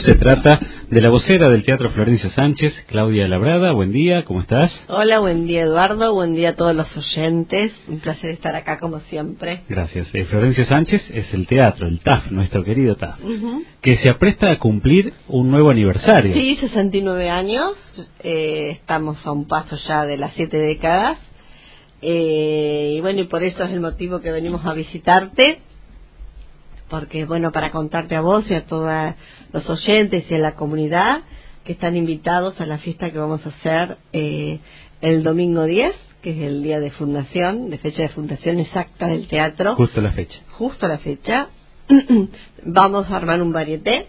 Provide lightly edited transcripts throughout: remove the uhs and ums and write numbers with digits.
Se trata de la vocera del Teatro Florencio Sánchez, Claudia Labrada. Buen día, ¿cómo estás? Hola, buen día Eduardo, buen día a todos los oyentes. Un placer estar acá como siempre. Gracias. Florencio Sánchez es el teatro, el TAF, nuestro querido TAF, que se apresta a cumplir un nuevo aniversario. Sí, 69 años, estamos a un paso ya de las 7 décadas. Y bueno, y por eso es el motivo que venimos a visitarte. Porque, bueno, para contarte a vos y a todos los oyentes y a la comunidad que están invitados a la fiesta que vamos a hacer el domingo 10, que es el día de fundación, de fecha de fundación exacta del teatro. Justo la fecha. Justo la fecha. Vamos a armar un varieté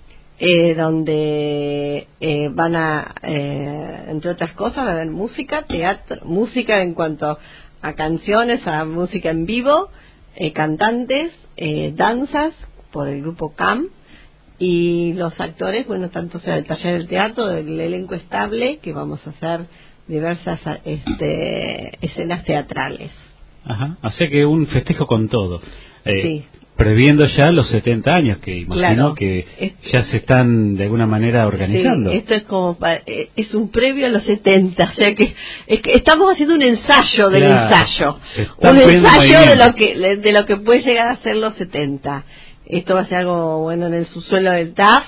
donde van a, entre otras cosas, va a haber música, teatro, música en cuanto a canciones, a música en vivo, cantantes, danzas por el grupo CAM, y los actores, bueno, tanto sea del taller del teatro, del elenco estable, que vamos a hacer diversas escenas teatrales. Ajá, o sea que un festejo con todo. Sí. Previendo ya los 70 años, que imagino claro, que ya se están de alguna manera organizando. Sí, esto es como es un previo a los 70, o sea que estamos haciendo un ensayo del ensayo, un ensayo de lo que puede llegar a ser los 70. Esto va a ser algo bueno en el subsuelo del TAF.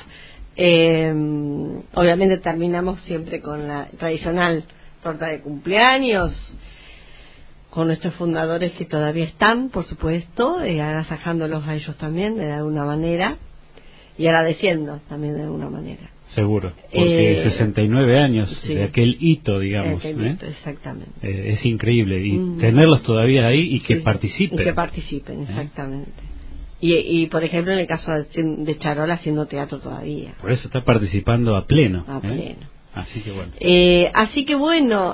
Obviamente terminamos siempre con la tradicional torta de cumpleaños, con nuestros fundadores que todavía están, por supuesto, agasajándolos a ellos también de alguna manera y agradeciendo también de alguna manera. Seguro, porque 69 años sí, de aquel hito, digamos. Hito, exactamente. Es increíble y tenerlos todavía ahí y que participen. Y que participen, exactamente. Y por ejemplo, en el caso de Charola haciendo teatro todavía. Por eso está participando a pleno. A pleno. Así que bueno.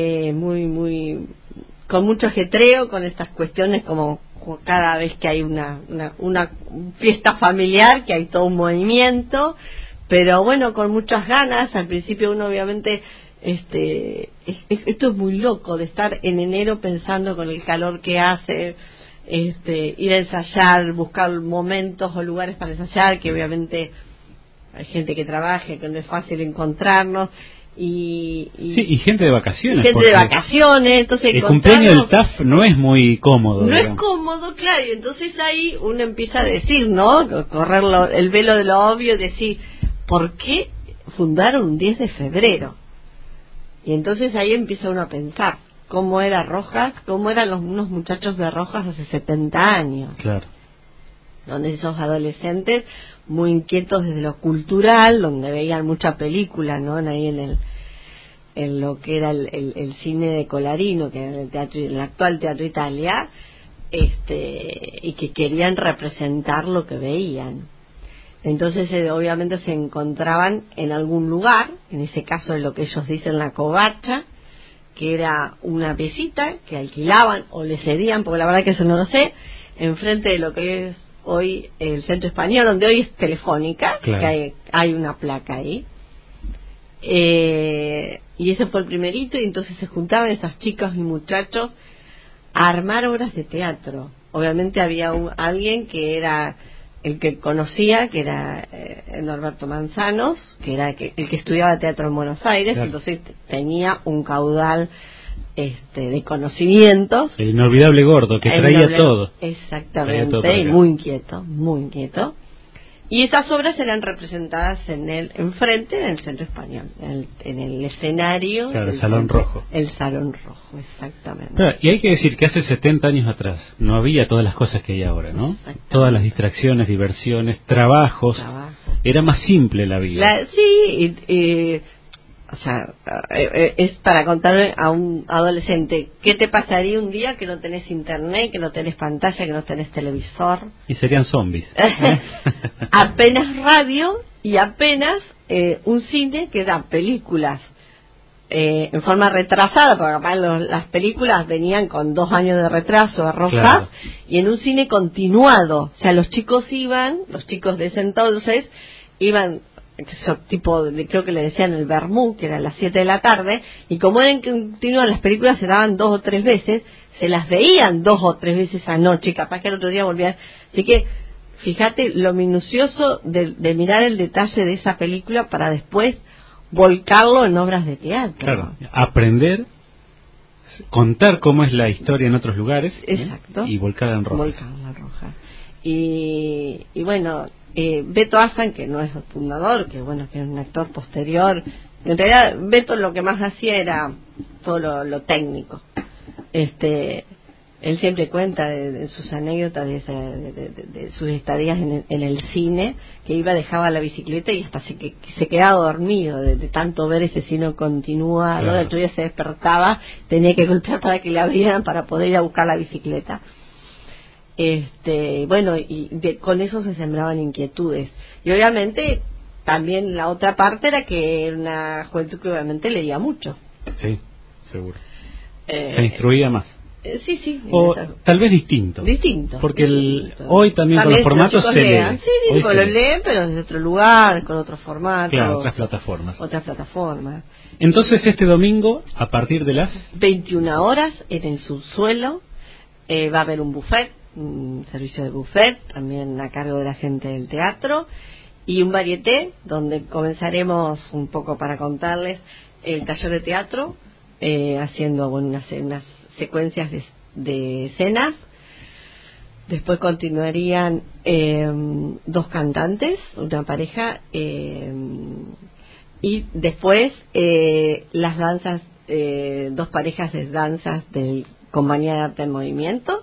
Muy con mucho ajetreo, con estas cuestiones como cada vez que hay una fiesta familiar, que hay todo un movimiento, pero bueno, con muchas ganas. Al principio uno obviamente, esto es muy loco de estar en enero pensando con el calor que hace, ir a ensayar, buscar momentos o lugares para ensayar, que obviamente hay gente que trabaja, que no es fácil encontrarnos. Y gente de vacaciones. Entonces el cumpleaños del TAF no es muy cómodo. No es cómodo, claro, y entonces ahí uno empieza a decir, ¿no? Correr el velo de lo obvio y decir, ¿por qué fundaron un 10 de febrero? Y entonces ahí empieza uno a pensar, ¿cómo era Rojas? ¿Cómo eran unos muchachos de Rojas hace 70 años? Claro. Donde esos adolescentes muy inquietos desde lo cultural, donde veían mucha película, ¿no? Ahí en lo que era el cine de Colarino, que era el actual Teatro Italia, y que querían representar lo que veían. Entonces obviamente se encontraban en algún lugar, en ese caso de lo que ellos dicen la covacha, que era una piecita que alquilaban o le cedían, porque la verdad que eso no lo sé, enfrente de lo que es hoy el Centro Español, donde hoy es Telefónica, claro, que hay una placa ahí, y ese fue el primerito, y entonces se juntaban esas chicas y muchachos a armar obras de teatro. Obviamente había alguien que era el que conocía, que era Norberto Manzanos, que era el que estudiaba teatro en Buenos Aires, claro, entonces tenía un caudal de conocimientos. El inolvidable gordo que traía todo. Exactamente, todo y muy inquieto. Y esas obras eran representadas enfrente en el Centro Español, en el escenario. Claro, el Salón Rojo. El Salón Rojo, exactamente. Claro, y hay que decir que hace 70 años atrás no había todas las cosas que hay ahora, ¿no? Todas las distracciones, diversiones, trabajos. Era más simple la vida. Sí, o sea, es para contarle a un adolescente qué te pasaría un día que no tenés internet, que no tenés pantalla, que no tenés televisor. Y serían zombies. Apenas radio y apenas un cine que da películas en forma retrasada, porque capaz las películas venían con 2 años de retraso a Rojas, claro, y en un cine continuado. O sea, los chicos de ese entonces iban tipo, creo que le decían el vermú, que era a las 7 de la tarde, y como eran continuas las películas, se daban 2 o 3 veces, se las veían 2 o 3 veces anoche, capaz que el otro día volvían, así que Fíjate lo minucioso de mirar el detalle de esa película para después volcarlo en obras de teatro. Claro, aprender, contar cómo es la historia en otros lugares. Exacto. Y volcarla en Rojas. Volcarla en Rojas. Y bueno, Beto Assan, que no es el fundador, que bueno, que es un actor posterior. En realidad, Beto lo que más hacía era todo lo técnico. Él siempre cuenta de sus anécdotas, de sus estadías en el cine, que iba, dejaba la bicicleta y hasta se quedaba dormido de tanto ver ese cine continuado. Claro. El otro día se despertaba, tenía que golpear para que le abrieran para poder ir a buscar la bicicleta. Bueno, con eso se sembraban inquietudes. Y obviamente también la otra parte era que era una juventud que obviamente leía mucho. Sí, seguro. Se instruía más. Sí. O tal vez distinto. Porque hoy también con los formatos se lee. Sí, lo leen, pero desde otro lugar, con otros formatos. Claro, otras plataformas. Entonces este domingo, a partir de las 21 horas, en el subsuelo, va a haber un buffet, un servicio de buffet, también a cargo de la gente del teatro, y un varieté, donde comenzaremos un poco para contarles el taller de teatro, haciendo unas secuencias de escenas. Después continuarían 2 cantantes, una pareja, y después las danzas, 2 parejas de danzas de Compañía de Arte en Movimiento.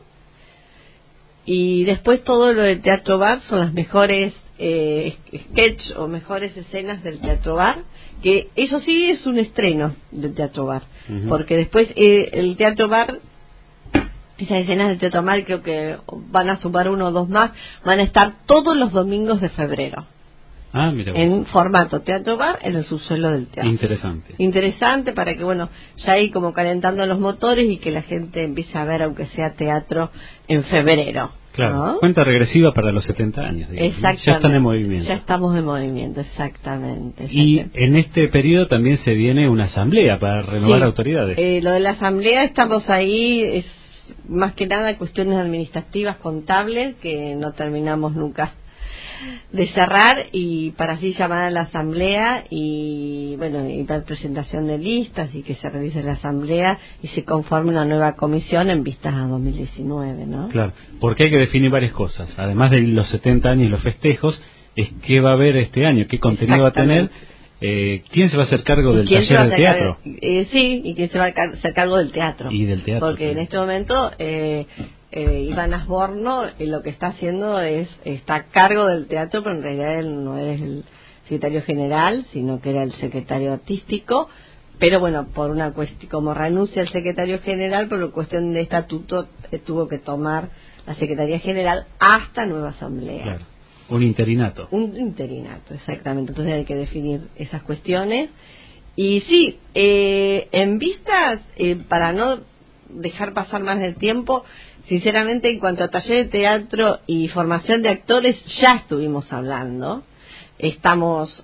Y después todo lo del Teatro Bar son las mejores sketch o mejores escenas del Teatro Bar, que eso sí es un estreno del Teatro Bar, porque después el Teatro Bar, esas escenas del Teatro Bar, creo que van a sumar 1 o 2 más, van a estar todos los domingos de febrero. Mira vos. En formato Teatro Bar, en el subsuelo del teatro. Interesante para que, bueno, ya ahí como calentando los motores y que la gente empiece a ver, aunque sea teatro, en febrero. Claro, ¿no? Cuenta regresiva para los 70 años, digamos. Exactamente. Ya están en movimiento. Ya estamos en movimiento, exactamente. Y en este periodo también se viene una asamblea para renovar autoridades. Lo de la asamblea, estamos ahí, es más que nada cuestiones administrativas, contables, que no terminamos nunca de cerrar, y para así llamar a la asamblea y bueno, y dar presentación de listas y que se realice la asamblea y se conforme una nueva comisión en vistas a 2019, ¿no? Claro, porque hay que definir varias cosas, además de los 70 años y los festejos, es qué va a haber este año, qué contenido va a tener, quién se va a hacer cargo del taller de teatro. Y quién se va a hacer cargo del teatro. Y del teatro. Porque en este momento Iván Asborno lo que está haciendo está a cargo del teatro, pero en realidad él no es el secretario general, sino que era el secretario artístico. Pero bueno, por una cuestión, como renuncia el secretario general, por una cuestión de estatuto, tuvo que tomar la secretaría general hasta nueva asamblea. Claro. Un interinato. Un interinato, exactamente. Entonces hay que definir esas cuestiones. Y sí, en vistas, para no dejar pasar más del tiempo, sinceramente, en cuanto a taller de teatro y formación de actores, ya estuvimos hablando. Estamos,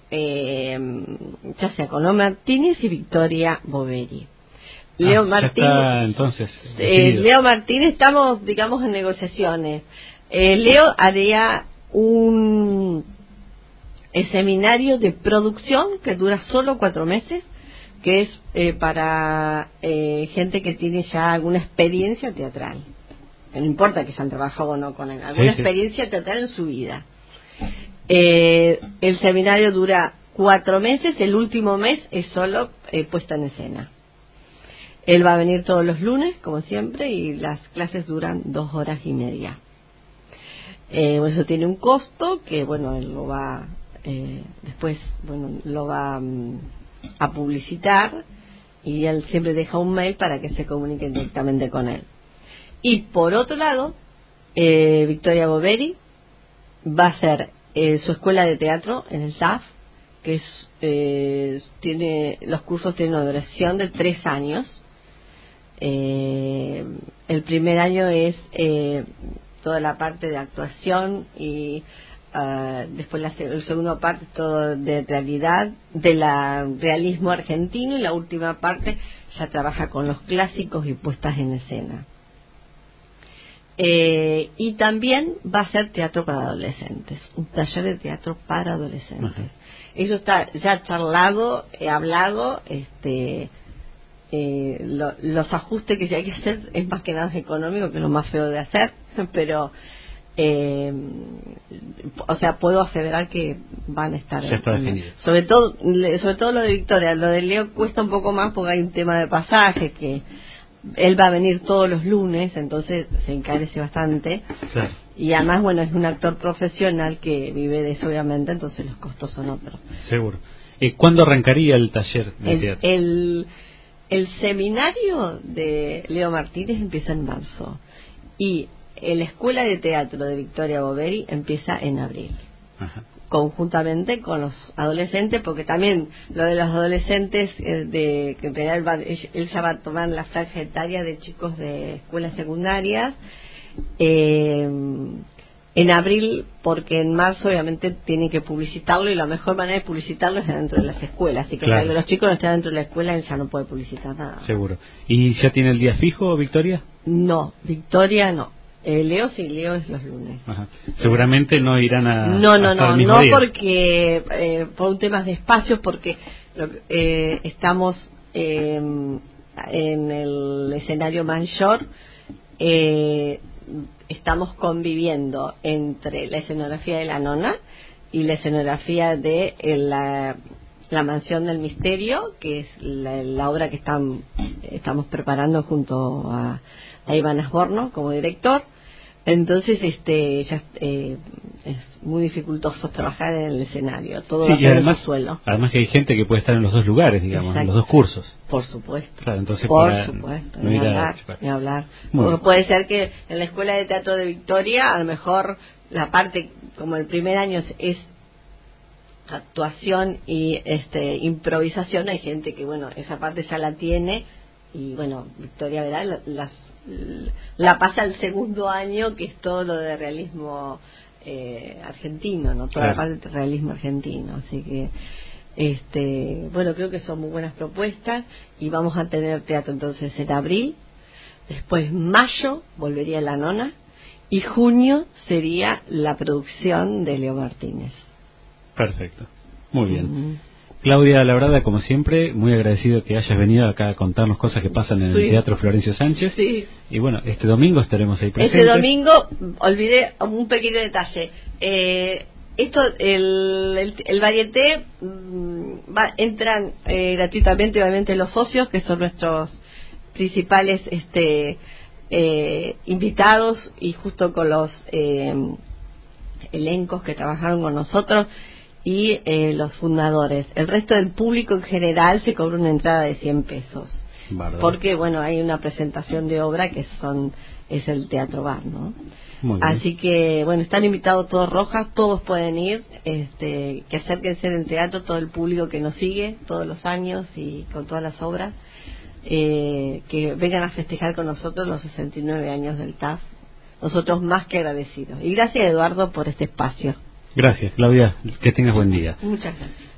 ya sea con Leo Martínez y Victoria Boveri. Leo Martínez. Está, entonces, Leo Martínez, estamos, digamos, en negociaciones. Leo haría un seminario de producción que dura solo 4 meses, que es para gente que tiene ya alguna experiencia teatral. No importa que se han trabajado o no con él, alguna experiencia teatral en su vida. El seminario dura 4 meses, el último mes es solo puesta en escena. Él va a venir todos los lunes, como siempre, y las clases duran 2 horas y media. Eso tiene un costo que, bueno, él lo va después, bueno, lo va a publicitar, y él siempre deja un mail para que se comuniquen directamente con él. Y por otro lado, Victoria Boveri va a hacer su escuela de teatro en el TAF, que los cursos tienen una duración de 3 años. El primer año es toda la parte de actuación, y después la segunda parte todo de realidad, realismo argentino, y la última parte ya trabaja con los clásicos y puestas en escena. Y también va a ser teatro para adolescentes, un taller de teatro para adolescentes. Ajá. Eso está ya charlado, hablado, los ajustes que hay que hacer es más que nada económico, que es lo más feo de hacer, pero o sea, puedo aseverar que van a estar sobre todo lo de Victoria. Lo de Leo cuesta un poco más porque hay un tema de pasaje, que él va a venir todos los lunes, entonces se encarece bastante. Claro. Y además, bueno, es un actor profesional que vive de eso, obviamente, entonces los costos son otros. Seguro. ¿Cuándo arrancaría el taller de teatro? El seminario de Leo Martínez empieza en marzo y la Escuela de Teatro de Victoria Boveri empieza en abril. Ajá. Conjuntamente con los adolescentes, porque también lo de los adolescentes, que en realidad él ya va a tomar la franja etaria de chicos de escuelas secundarias, en abril, porque en marzo obviamente tienen que publicitarlo, y la mejor manera de publicitarlo es dentro de las escuelas, así que claro, los chicos no están dentro de la escuela, él ya no puede publicitar nada. Seguro. ¿Y ya tiene el día fijo, Victoria? No, Victoria no. Leo sí, Leo es los lunes. Ajá. Seguramente no irán a no día. Porque por un tema de espacios, porque estamos en el escenario mayor, estamos conviviendo entre la escenografía de la nona y la escenografía de la mansión del misterio, que es la obra que estamos preparando junto a Iván Asborno como director. Entonces ya es muy dificultoso trabajar en el escenario, todo sí, y además, suelo. Además que hay gente que puede estar en los dos lugares, digamos, exacto, en los dos cursos. Por supuesto. Claro, entonces por supuesto, ni hablar. Bueno, puede ser que en la Escuela de Teatro de Victoria, a lo mejor la parte, como el primer año es actuación y improvisación, hay gente que, bueno, esa parte ya la tiene, y bueno, Victoria verá la pasa al segundo año, que es todo lo de realismo argentino, no toda, claro, la parte de realismo argentino, así que bueno, creo que son muy buenas propuestas, y vamos a tener teatro entonces en abril, después mayo volvería la nona, y junio sería la producción de Leo Martínez. Perfecto, muy bien. Claudia Labrada, como siempre, muy agradecido que hayas venido acá a contarnos cosas que pasan en el Teatro Florencio Sánchez. Sí. Y bueno, este domingo estaremos ahí presentes. Este domingo, olvidé un pequeño detalle. El varieté, entran gratuitamente, obviamente, los socios, que son nuestros principales invitados, y justo con los elencos que trabajaron con nosotros, y los fundadores. El resto del público en general se cobra una entrada de 100 pesos. Bárbaro. Porque, bueno, hay una presentación de obra que es el Teatro Bar, ¿no? Así que, bueno, están invitados todos Rojas, todos pueden ir, que acérquense en el teatro, todo el público que nos sigue todos los años y con todas las obras, que vengan a festejar con nosotros los 69 años del TAF. Nosotros más que agradecidos. Y gracias, Eduardo, por este espacio. Gracias, Claudia. Que tengas buen día. Muchas gracias.